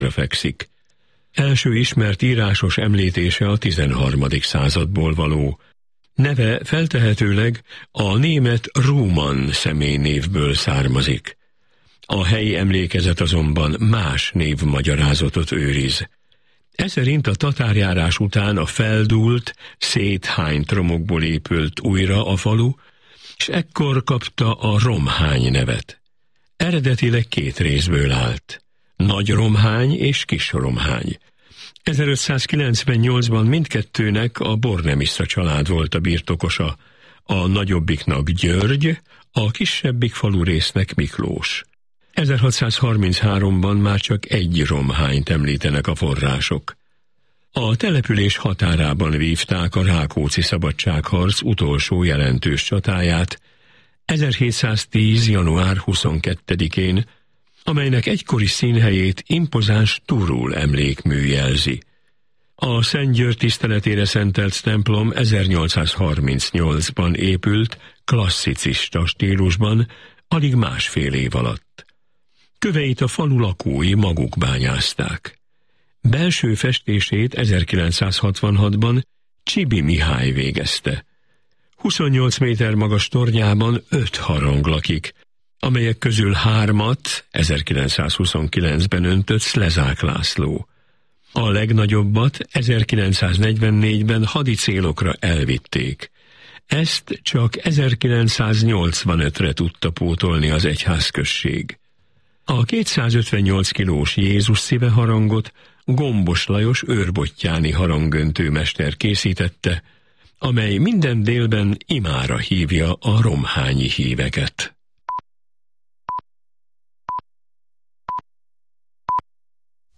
fekszik. Első ismert írásos említése a 13. századból való. Neve feltehetőleg a német Ruhmann személynévből származik. A helyi emlékezet azonban más névmagyarázatot őriz. Eszerint a tatárjárás után a feldúlt, széthányt romokból épült újra a falu, és ekkor kapta a Romhány nevet. Eredetileg 2 részből állt. Nagy Romhány és Kis Romhány. 1598-ban mindkettőnek a Bornemisza család volt a birtokosa, a nagyobbiknak György, a kisebbik falurésznek Miklós. 1633-ban már csak 1 Romhányt említenek a források. A település határában vívták a Rákóczi szabadságharc utolsó jelentős csatáját, 1710. január 22-én, amelynek egykori színhelyét impozáns Turul emlékmű jelzi. A Szent György tiszteletére szentelt templom 1838-ban épült, klasszicista stílusban, alig másfél év alatt. Köveit a falu lakói maguk bányázták. Belső festését 1966-ban Csibi Mihály végezte. 28 méter magas tornyában 5 harang lakik, amelyek közül 3-at 1929-ben öntött Szlezák László. A legnagyobbat 1944-ben hadi célokra elvitték. Ezt csak 1985-re tudta pótolni az egyházközség. A 258 kilós Jézus szíve harangot Gombos Lajos őrbottyáni haranggöntő mester készítette, amely minden délben imára hívja a romhányi híveket.